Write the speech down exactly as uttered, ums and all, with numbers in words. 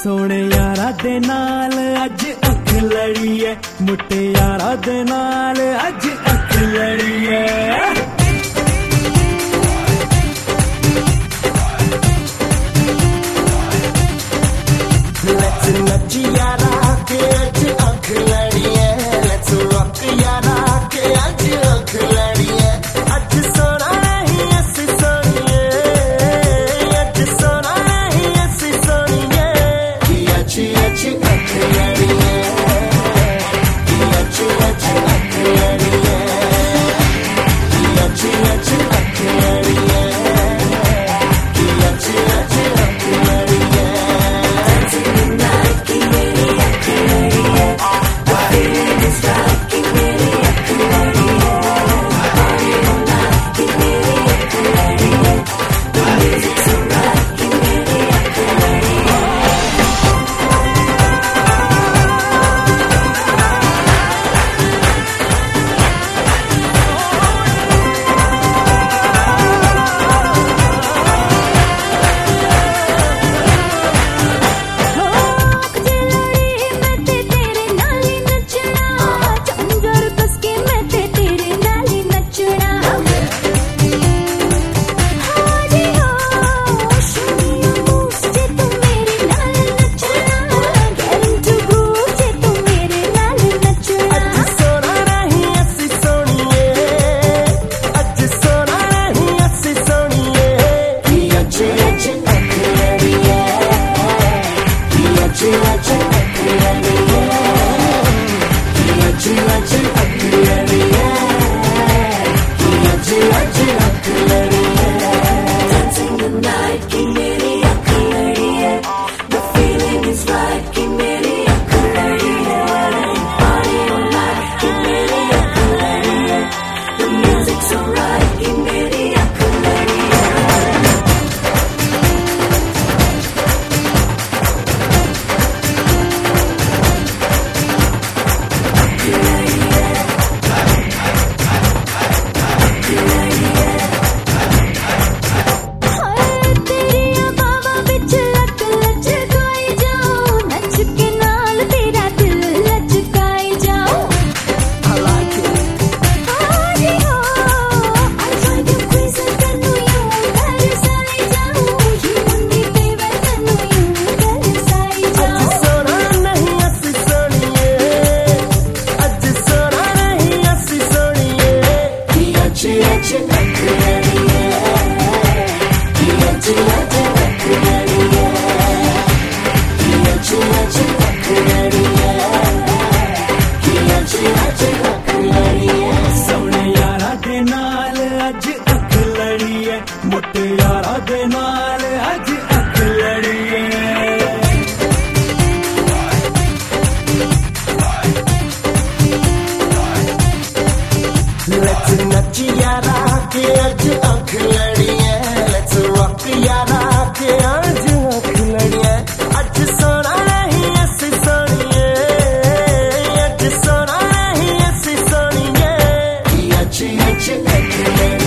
सोने यारा दे नाल अज अख लड़ी है, मुट्टे यारा दे नाल अज अख लड़ी है। Let's नच यारा के अज अख लड़ी है, Let's rock यारा के अज अख लड़ी है। अज सोना नहीं असी सोनिए, अज सोना नहीं असी सोनिए, कि अज अज अख लड़ी है, कि अज अज अख लड़ी है, कि अज अज अख लड़ी है, कि अज अज अख लड़ी है। सोने यारा दे नाल अज अख लड़ी है, मुट्टे यारा दे नाल अज अख लड़ी है। Let's नच यारा के अज अख लड़ी है, Let's rock यारा के अज अख लड़ी है। अज सोना नहीं असी सोनिए, अज सोना नहीं असी सोनिए, कि अज अज अख लड़ी है।